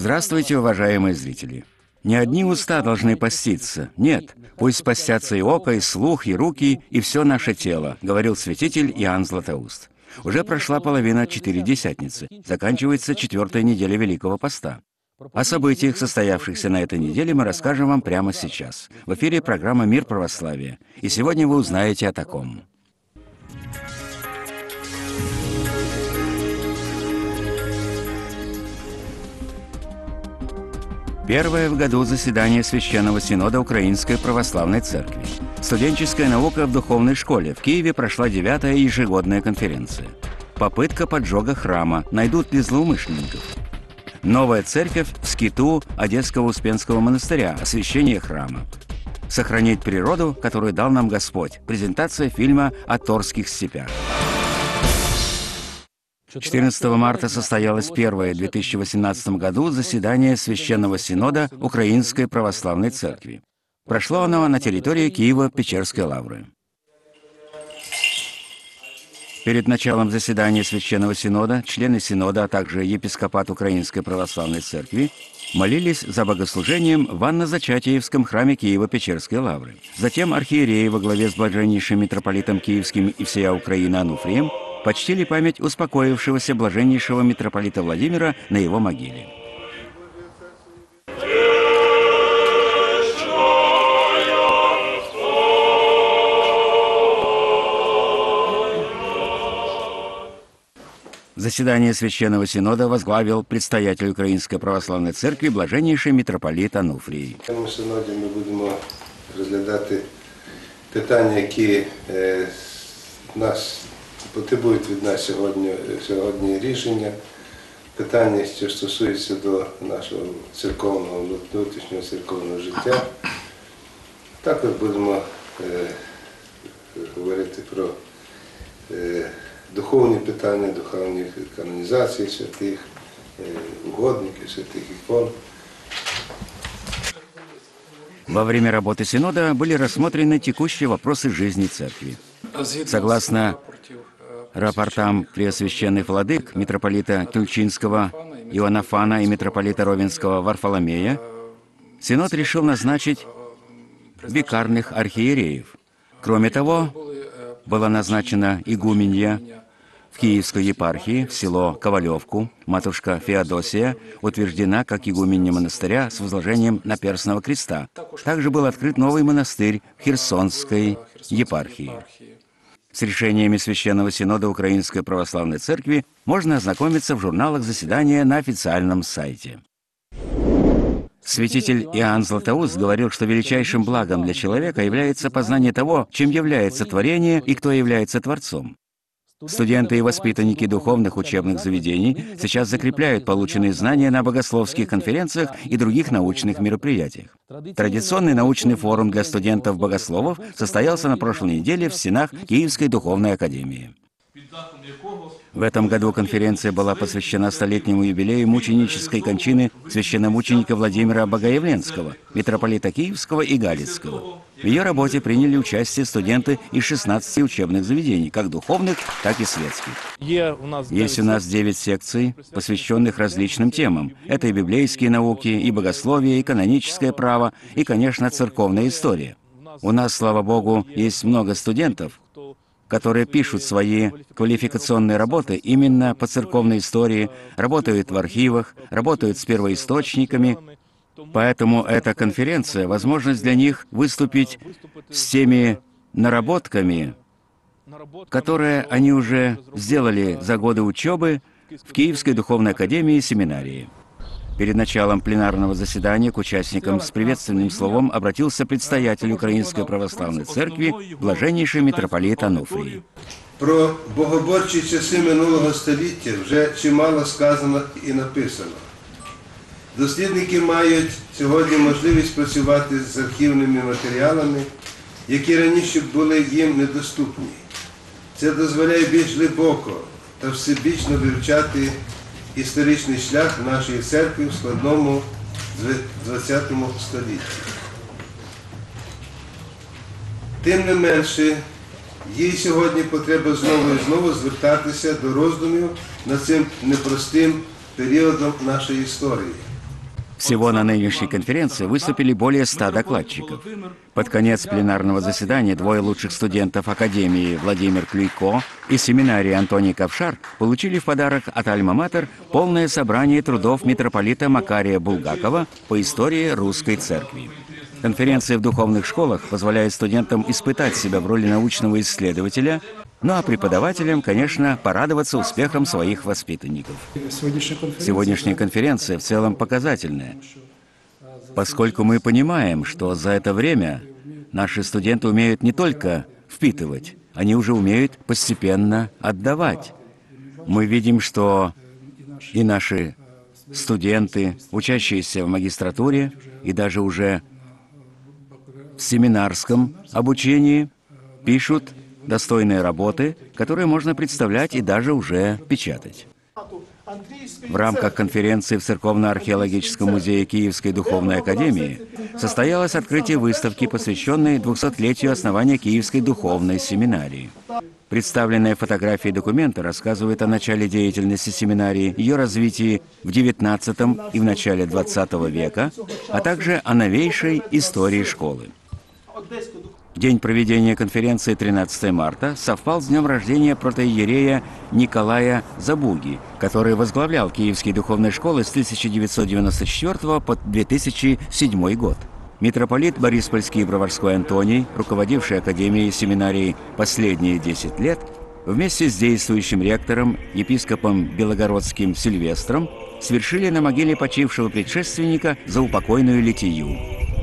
Здравствуйте, уважаемые зрители! Не одни уста должны поститься. Нет, пусть постятся и око, и слух, и руки, и все наше тело, говорил святитель Иоанн Златоуст. Уже прошла половина Четыредесятницы, заканчивается 4-я неделя Великого Поста. О событиях, состоявшихся на этой неделе, мы расскажем вам прямо сейчас. В эфире программа «Мир православия», и сегодня вы узнаете о таком. Первое в году заседание Священного Синода Украинской Православной Церкви. Студенческая наука в духовной школе. В Киеве прошла 9-я ежегодная конференция. Попытка поджога храма. Найдут ли злоумышленников? Новая церковь в скиту Одесского Успенского монастыря. Освящение храма. Сохранить природу, которую дал нам Господь. Презентация фильма о Торских степях. 14 марта состоялось первое в 2018 году заседание Священного Синода Украинской Православной Церкви. Прошло оно на территории Киево-Печерской лавры. Перед началом заседания Священного Синода члены Синода, а также епископат Украинской Православной Церкви молились за богослужением в Анно-Зачатиевском храме Киево-Печерской лавры. Затем архиереи во главе с блаженнейшим митрополитом Киевским и всея Украины Ануфрием почтили память успокоившегося блаженнейшего митрополита Владимира на его могиле. Заседание Священного Синода возглавил предстоятель Української Православної Церкви блаженнейший митрополит Ануфрій. В цьому синоді ми будемо розглядати питання, які потребують від нас сьогодні рішення, питання, що стосуються до нашого церковного, внутрішнього церковного життя. Також будемо говорити про духовні питання, духовні канонізації святих, угодників, святих ікон. Во время работы Синода были рассмотрены текущие вопросы жизни Церкви. Согласно рапортам преосвященных владык митрополита Тульчинского Иоаннафана и митрополита Ровенского Варфоломея, Синод решил назначить викарных архиереев. Кроме того, была назначена игуменья в Киевской епархии, в село Ковалевку. Матушка Феодосия утверждена как игуменья монастыря с возложением наперстного креста. Также был открыт новый монастырь в Херсонской епархии. С решениями Священного Синода Украинской Православной Церкви можно ознакомиться в журналах заседания на официальном сайте. Святитель Иоанн Златоуст говорил, что величайшим благом для человека является познание того, чем является творение и кто является Творцом. Студенты и воспитанники духовных учебных заведений сейчас закрепляют полученные знания на богословских конференциях и других научных мероприятиях. Традиционный научный форум для студентов-богословов состоялся на прошлой неделе в стенах Киевской духовной академии. В этом году конференция была посвящена столетнему юбилею мученической кончины священномученика Владимира Богоявленского, митрополита Киевского и Галицкого. В ее работе приняли участие студенты из 16 учебных заведений, как духовных, так и светских. Есть у нас 9 секций, посвященных различным темам. Это и библейские науки, и богословие, и каноническое право, и, конечно, церковная история. У нас, слава Богу, есть много студентов, которые пишут свои квалификационные работы именно по церковной истории, работают в архивах, работают с первоисточниками. Поэтому эта конференция — возможность для них выступить с теми наработками, которые они уже сделали за годы учебы в Киевской духовной академии и семинарии. Перед началом пленарного заседания к участникам с приветственным словом обратился предстоятель Української Православної Церкви, блаженнейший митрополит Ануфрій. Про богоборчі часи минулого століття вже чимало сказано і написано. Дослідники мають сьогодні можливість працювати з архівними матеріалами, які раніше були їм недоступні. Це дозволяє більш глибоко та всебічно вивчати історичний шлях нашої церкви в складному ХХ столітті. Тим не менше, їй сьогодні потреба знову і знову звертатися до роздумів над цим непростим періодом нашої історії. Всего на нынешней конференции выступили более 100 докладчиков. Под конец пленарного заседания двое лучших студентов Академии Владимир Клюйко и семинарии Антоний Ковшар получили в подарок от Альма-Матер полное собрание трудов митрополита Макария Булгакова по истории русской церкви. Конференции в духовных школах позволяют студентам испытать себя в роли научного исследователя, ну а преподавателям, конечно, порадоваться успехам своих воспитанников. Сегодняшняя конференция в целом показательная, поскольку мы понимаем, что за это время наши студенты умеют не только впитывать, они уже умеют постепенно отдавать. Мы видим, что и наши студенты, учащиеся в магистратуре и даже уже в семинарском обучении, пишут достойные работы, которые можно представлять и даже уже печатать. В рамках конференции в Церковно-археологическом музее Киевской духовной академии состоялось открытие выставки, посвященной 200-летию основания Киевской духовной семинарии. Представленные фотографии и документы рассказывают о начале деятельности семинарии, ее развитии в XIX и в начале XX века, а также о новейшей истории школы. День проведения конференции 13 марта совпал с днем рождения протоиерея Николая Забуги, который возглавлял Киевские духовные школы с 1994 по 2007 год. Митрополит Бориспольский и Броварской Антоний, руководивший Академией семинарии последние 10 лет, вместе с действующим ректором, епископом Белогородским Сильвестром, свершили на могиле почившего предшественника заупокойную литию.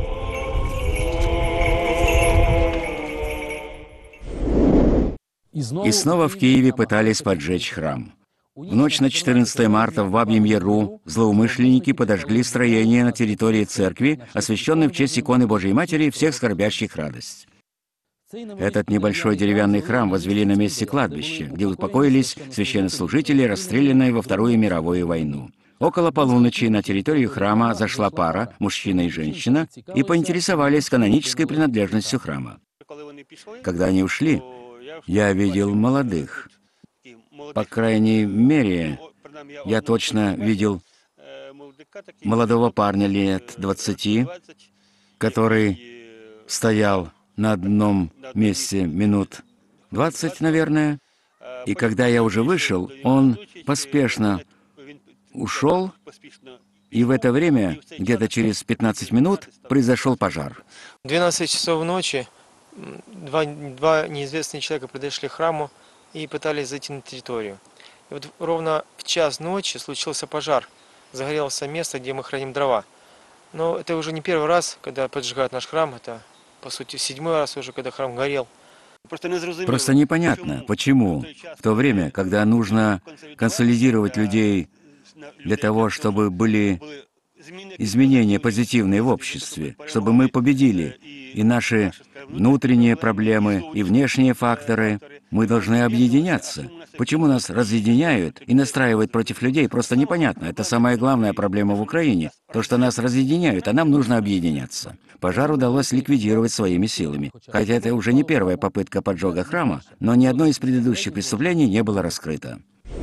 И снова в Киеве пытались поджечь храм. В ночь на 14 марта в Бабьем Яру злоумышленники подожгли строение на территории церкви, освященной в честь иконы Божией Матери всех скорбящих радость. Этот небольшой деревянный храм возвели на месте кладбища, где упокоились священнослужители, расстрелянные во Вторую мировую войну. Около полуночи на территорию храма зашла пара, мужчина и женщина, и поинтересовались канонической принадлежностью храма. Когда они ушли, я видел молодых. По крайней мере, я точно видел молодого парня лет 20, который стоял на одном месте минут 20, наверное. И когда я уже вышел, он поспешно ушел, и в это время, где-то через 15 минут, произошел пожар. В 12 часов ночи два неизвестных человека подошли к храму и пытались зайти на территорию. И вот ровно в час ночи случился пожар. Загорелось место, где мы храним дрова. Но это уже не первый раз, когда поджигают наш храм. Это, по сути, 7-й раз уже, когда храм горел. Просто непонятно, почему в то время, когда нужно консолидировать людей для того, чтобы были изменения позитивные в обществе, чтобы мы победили и наши внутренние проблемы, и внешние факторы, мы должны объединяться. Почему нас разъединяют и настраивают против людей, просто непонятно. Это самая главная проблема в Украине. То, что нас разъединяют, а нам нужно объединяться. Пожар удалось ликвидировать своими силами. Хотя это уже не первая попытка поджога храма, но ни одно из предыдущих преступлений не было раскрыто.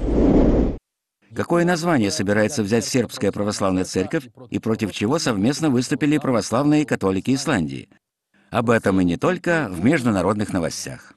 Какое название собирается взять Сербская православная церковь и против чего совместно выступили православные католики Исландии? Об этом и не только в международных новостях.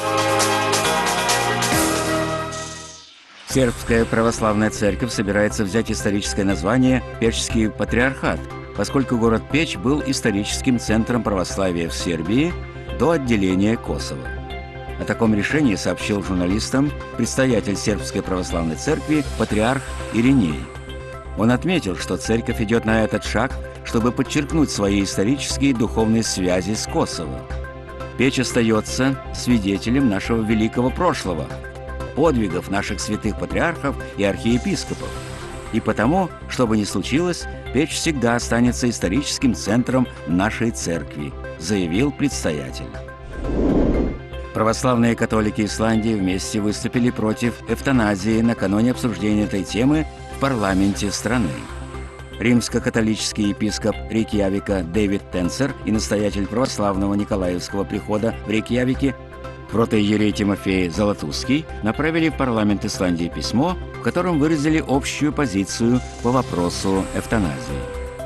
Сербская православная церковь собирается взять историческое название Печский патриархат, поскольку город Печь был историческим центром православия в Сербии до отделения Косово. О таком решении сообщил журналистам предстоятель Сербской православной церкви патриарх Ириней. Он отметил, что церковь идет на этот шаг, чтобы подчеркнуть свои исторические и духовные связи с Косово. Печь остается свидетелем нашего великого прошлого, подвигов наших святых патриархов и архиепископов. И потому, что бы ни случилось, Печь всегда останется историческим центром нашей церкви, заявил предстоятель. Православные католики Исландии вместе выступили против эвтаназии накануне обсуждения этой темы в парламенте страны. Римско-католический епископ Рейкьявика Дэвид Тенсер и настоятель православного Николаевского прихода в Рейкьявике протоиерей Тимофей Золотузский направили в парламент Исландии письмо, в котором выразили общую позицию по вопросу эвтаназии.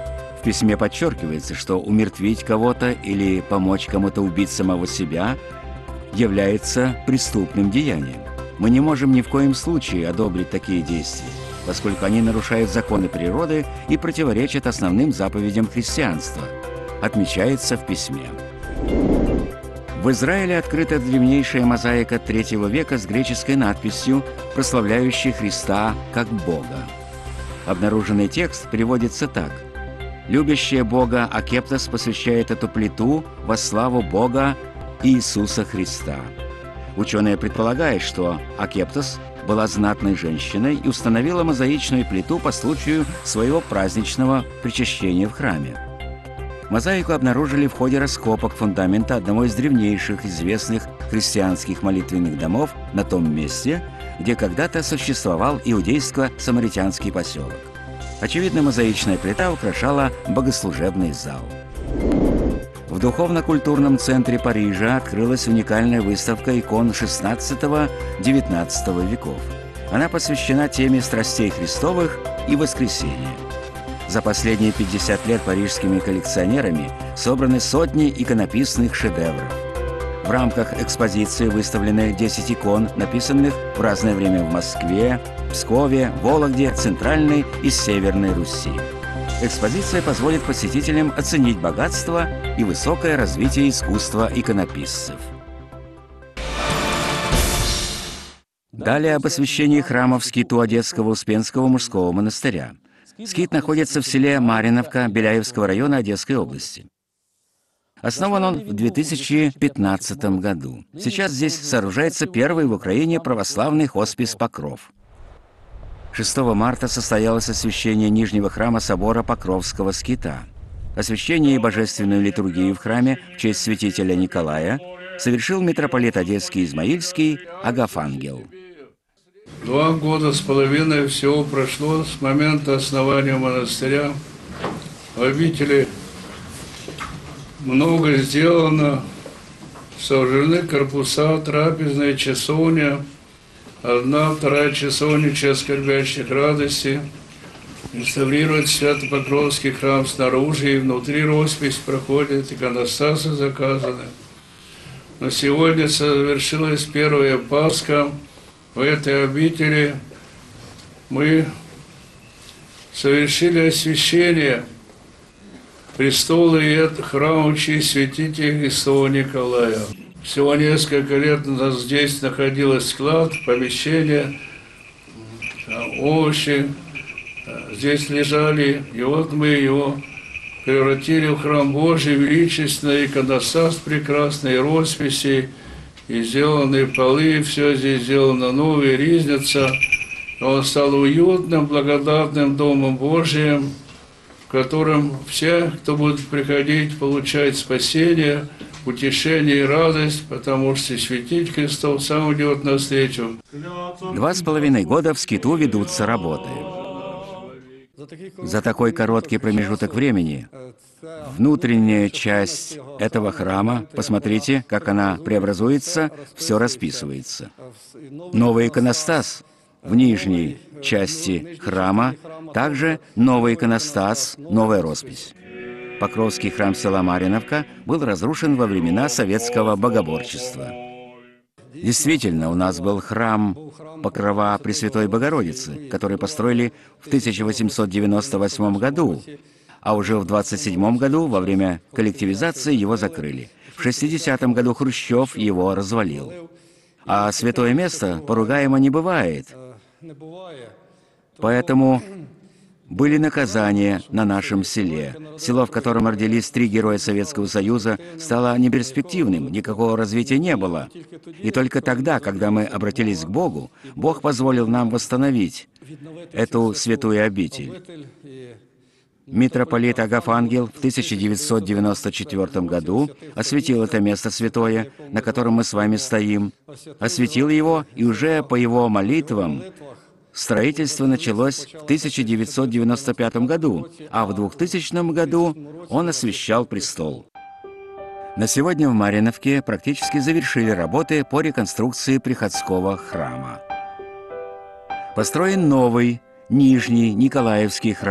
В письме подчеркивается, что умертвить кого-то или помочь кому-то убить самого себя является преступным деянием. Мы не можем ни в коем случае одобрить такие действия, поскольку они нарушают законы природы и противоречат основным заповедям христианства, отмечается в письме. В Израиле открыта древнейшая мозаика III века с греческой надписью, прославляющей Христа как Бога. Обнаруженный текст переводится так: «Любящая Бога Акептос посвящает эту плиту во славу Бога Иисуса Христа». Ученые предполагают, что Акептос была знатной женщиной и установила мозаичную плиту по случаю своего праздничного причащения в храме. Мозаику обнаружили в ходе раскопок фундамента одного из древнейших известных христианских молитвенных домов на том месте, где когда-то существовал иудейско-самаритянский поселок. Очевидно, мозаичная плита украшала богослужебный зал. В духовно-культурном центре Парижа открылась уникальная выставка икон XVI-XIX веков. Она посвящена теме страстей Христовых и воскресения. За последние 50 лет парижскими коллекционерами собраны сотни иконописных шедевров. В рамках экспозиции выставлены 10 икон, написанных в разное время в Москве, Пскове, Вологде, Центральной и Северной Руси. Экспозиция позволит посетителям оценить богатство и высокое развитие искусства иконописцев. Далее об освящении храмов Скиту Одесского Успенского мужского монастыря. Скит находится в селе Мариновка Беляевского района Одесской области. Основан он в 2015 году. Сейчас здесь сооружается первый в Украине православный хоспис «Покров». 6 марта состоялось освящение Нижнего храма собора Покровского скита. Освящение и божественную литургию в храме в честь святителя Николая совершил митрополит Одесский Измаильский Агафангел. 2 года с половиной всего прошло с момента основания монастыря. В обители много сделано. Сооружены корпуса, трапезная, часовня. 1-2 часовня скорбящих радости. Реставрирует Свято-Покровский храм снаружи и внутри роспись проходит, иконостасы заказаны. Но сегодня совершилась первая Пасха. В этой обители мы совершили освящение престола и храма в честь святителя Христова Николая. Всего несколько лет назад здесь находилось склад, помещение, овощи. Здесь лежали, и вот мы его превратили в храм Божий, величественный, иконостас прекрасный, росписи, и сделаны полы, все здесь сделано новое, ризница. Он стал уютным, благодатным Домом Божиим, в котором все, кто будет приходить, получать спасение, утешение и радость, потому что святитель Христов сам идет навстречу. 2,5 года в скиту ведутся работы. За такой короткий промежуток времени внутренняя часть этого храма, посмотрите, как она преобразуется, все расписывается. Новый иконостас в нижней части храма, также новый иконостас, новая роспись. Покровский храм села Мариновка был разрушен во времена советского богоборчества. Действительно, у нас был храм Покрова Пресвятой Богородицы, который построили в 1898 году, а уже в 1927 году во время коллективизации его закрыли. В 1960 году Хрущев его развалил. А святое место поругаемо не бывает. Поэтому были наказания на нашем селе. Село, в котором родились 3 героя Советского Союза, стало неперспективным, никакого развития не было. И только тогда, когда мы обратились к Богу, Бог позволил нам восстановить эту святую обитель. Митрополит Агафангел в 1994 году осветил это место святое, на котором мы с вами стоим, осветил его, и уже по его молитвам строительство началось в 1995 году, а в 2000 году он освящал престол. На сегодня в Мариновке практически завершили работы по реконструкции приходского храма. Построен новый, Нижний Николаевский храм,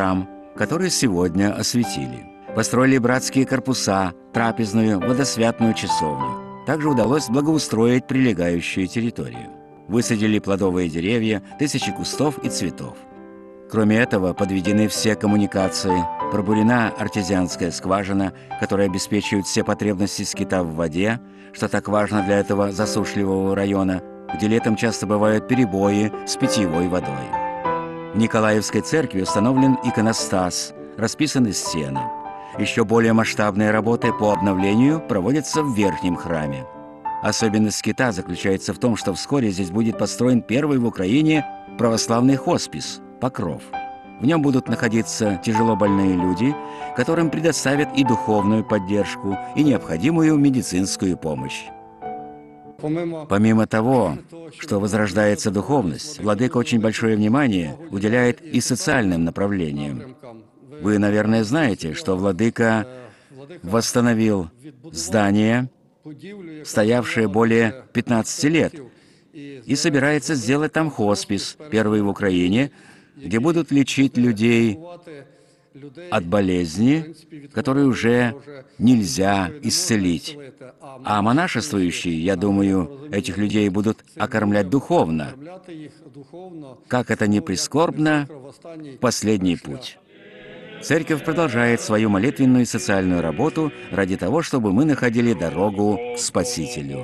который сегодня осветили. Построили братские корпуса, трапезную, водосвятную часовню. Также удалось благоустроить прилегающую территорию. Высадили плодовые деревья, тысячи кустов и цветов. Кроме этого, подведены все коммуникации, пробурена артезианская скважина, которая обеспечивает все потребности скита в воде, что так важно для этого засушливого района, где летом часто бывают перебои с питьевой водой. В Николаевской церкви установлен иконостас, расписаны стены. Еще более масштабные работы по обновлению проводятся в верхнем храме. Особенность скита заключается в том, что вскоре здесь будет построен первый в Украине православный хоспис «Покров». В нем будут находиться тяжелобольные люди, которым предоставят и духовную поддержку, и необходимую медицинскую помощь. Помимо того, что возрождается духовность, владыка очень большое внимание уделяет и социальным направлениям. Вы, наверное, знаете, что владыка восстановил здание, стоявшее более 15 лет, и собирается сделать там хоспис, первый в Украине, где будут лечить людей от болезни, которые уже нельзя исцелить. А монашествующие, я думаю, этих людей будут окормлять духовно. Как это ни прискорбно, в последний путь. Церковь продолжает свою молитвенную и социальную работу ради того, чтобы мы находили дорогу к Спасителю.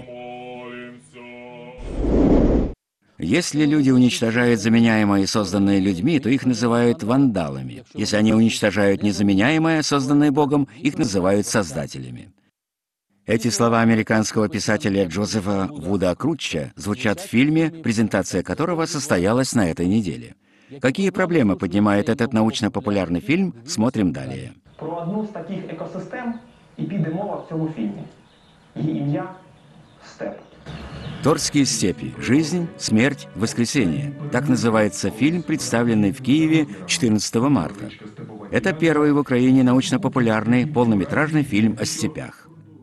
Если люди уничтожают заменяемое, созданное людьми, то их называют вандалами. Если они уничтожают незаменяемое, созданное Богом, их называют создателями. Эти слова американского писателя Джозефа Вуда Крутча звучат в фильме, презентация которого состоялась на этой неделе. Какие проблемы поднимает этот научно-популярный фильм, смотрим далее. Про одну з таких екосистем і піде мова в цьому фільмі. Її ім'я – степ. «Торские степи. Жизнь, смерть, воскресение». Так называется фильм, представленный в Киеве 14 марта. Это первый в Украине научно-популярный полнометражный фильм о степях.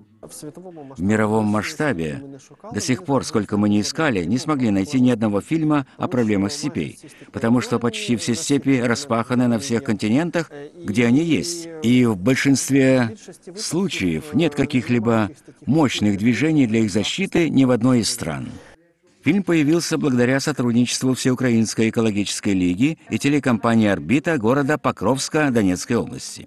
В мировом масштабе до сих пор, сколько мы ни искали, не смогли найти ни одного фильма о проблемах степей, потому что почти все степи распаханы на всех континентах, где они есть. И в большинстве случаев нет каких-либо мощных движений для их защиты ни в одной из стран. Фильм появился благодаря сотрудничеству Всеукраинской экологической лиги и телекомпании «Орбита» города Покровска Донецкой области.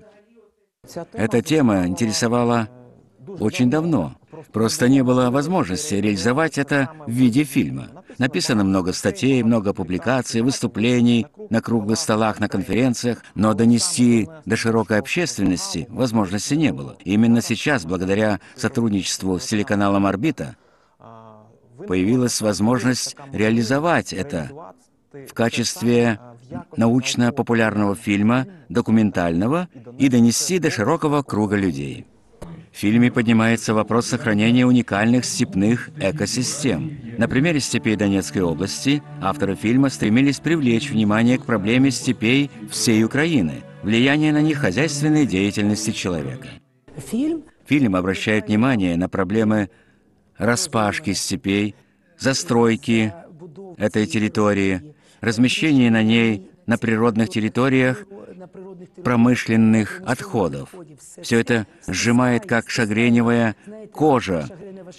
Эта тема интересовала очень давно. Просто не было возможности реализовать это в виде фильма. Написано много статей, много публикаций, выступлений на круглых столах, на конференциях, но донести до широкой общественности возможности не было. Именно сейчас, благодаря сотрудничеству с телеканалом «Орбита», появилась возможность реализовать это в качестве научно-популярного фильма, документального, и донести до широкого круга людей. В фильме поднимается вопрос сохранения уникальных степных экосистем. На примере степей Донецкой области авторы фильма стремились привлечь внимание к проблеме степей всей Украины, влияние на них хозяйственной деятельности человека. Фильм обращает внимание на проблемы распашки степей, застройки этой территории, размещения на ней на природных территориях промышленных отходов. Все это сжимает, как шагреневая кожа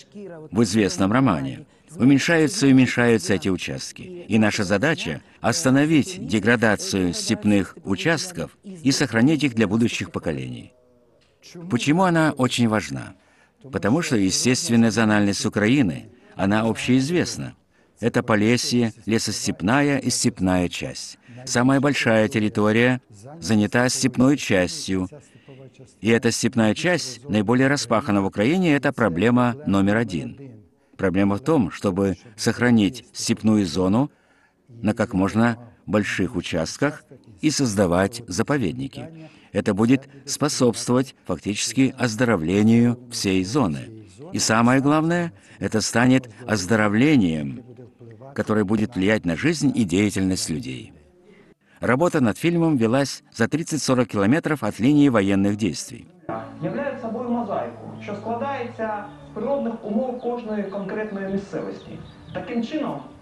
в известном романе. Уменьшаются и уменьшаются эти участки. И наша задача — остановить деградацию степных участков и сохранить их для будущих поколений. Почему она очень важна? Потому что естественная зональность Украины, она общеизвестна. Это Полесье, лесостепная и степная часть. Самая большая территория занята степной частью. И эта степная часть наиболее распахана в Украине, это проблема номер один. Проблема в том, чтобы сохранить степную зону на как можно больших участках и создавать заповедники. Это будет способствовать фактически оздоровлению всей зоны. И самое главное, это станет оздоровлением, которое будет влиять на жизнь и деятельность людей. Работа над фильмом велась за 30-40 километров от линии военных действий. Являє собою мозаїку, що складається з природних умов кожної конкретної місцевості. Таким чином,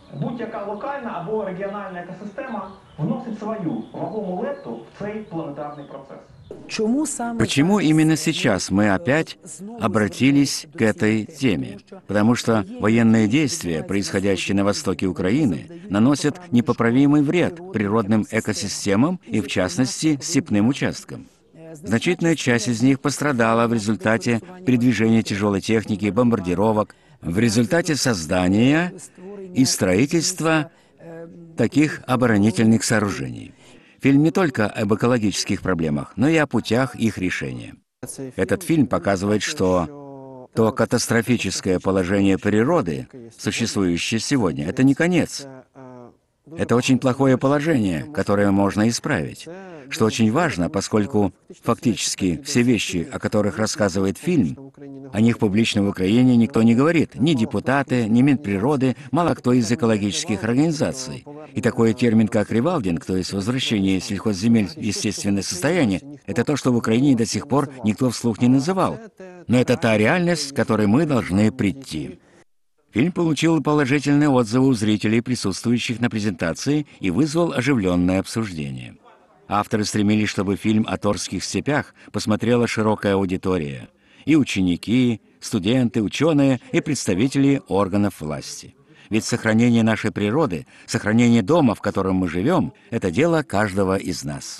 Будь-яка локальна або регіональна екосистема вносить свою вагому лепту в цей планетарний процес. Почему именно сейчас мы опять обратились к этой теме? Потому что военные действия, происходящие на востоке Украины, наносят непоправимый вред природным экосистемам и, в частности, степным участкам. Значительная часть из них пострадала в результате передвижения тяжелой техники, бомбардировок, в результате создания и строительства таких оборонительных сооружений. Фильм не только об экологических проблемах, но и о путях их решения. Этот фильм показывает, что то катастрофическое положение природы, существующее сегодня, это не конец. Это очень плохое положение, которое можно исправить, что очень важно, поскольку фактически все вещи, о которых рассказывает фильм, о них публично в Украине никто не говорит, ни депутаты, ни Минприроды, мало кто из экологических организаций. И такой термин, как ревалдинг, то есть возвращение сельхозземель в естественное состояние, это то, что в Украине до сих пор никто вслух не называл. Но это та реальность, к которой мы должны прийти. Фильм получил положительные отзывы у зрителей, присутствующих на презентации, и вызвал оживленное обсуждение. Авторы стремились, чтобы фильм о Торских степях посмотрела широкая аудитория. И ученики, студенты, ученые и представители органов власти. Ведь сохранение нашей природы, сохранение дома, в котором мы живем, это дело каждого из нас.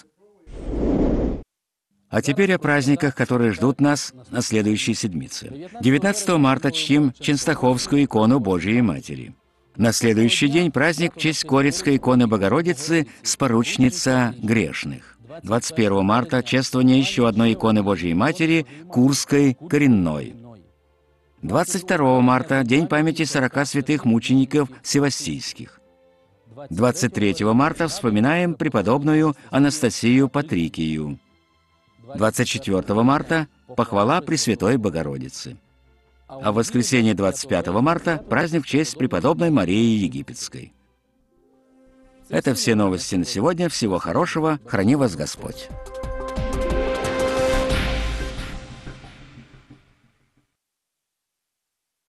А теперь о праздниках, которые ждут нас на следующей седмице. 19 марта чтим Ченстаховскую икону Божией Матери. На следующий день праздник в честь Корицкой иконы Богородицы «Споручница грешных». 21 марта чествование еще одной иконы Божией Матери Курской коренной. 22 марта день памяти 40 святых мучеников севастийских. 23 марта вспоминаем преподобную Анастасию Патрикию. 24 марта – похвала Пресвятой Богородицы. А в воскресенье 25 марта – праздник в честь преподобной Марии Египетской. Это все новости на сегодня. Всего хорошего. Храни вас Господь.